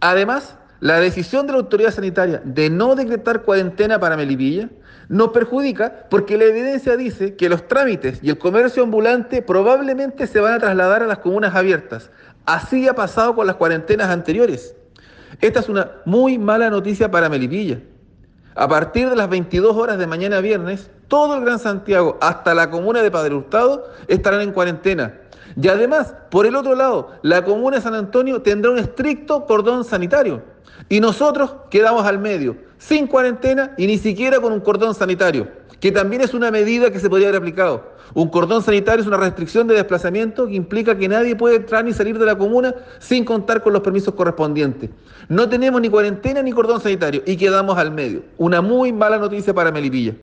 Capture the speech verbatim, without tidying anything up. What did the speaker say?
Además, la decisión de la autoridad sanitaria de no decretar cuarentena para Melipilla nos perjudica porque la evidencia dice que los trámites y el comercio ambulante probablemente se van a trasladar a las comunas abiertas. Así ha pasado con las cuarentenas anteriores. Esta es una muy mala noticia para Melipilla. A partir de las veintidós horas de mañana viernes, todo el Gran Santiago, hasta la comuna de Padre Hurtado, estarán en cuarentena. Y además, por el otro lado, la comuna de San Antonio tendrá un estricto cordón sanitario. Y nosotros quedamos al medio, sin cuarentena y ni siquiera con un cordón sanitario, que también es una medida que se podría haber aplicado. Un cordón sanitario es una restricción de desplazamiento que implica que nadie puede entrar ni salir de la comuna sin contar con los permisos correspondientes. No tenemos ni cuarentena ni cordón sanitario y quedamos al medio. Una muy mala noticia para Melipilla.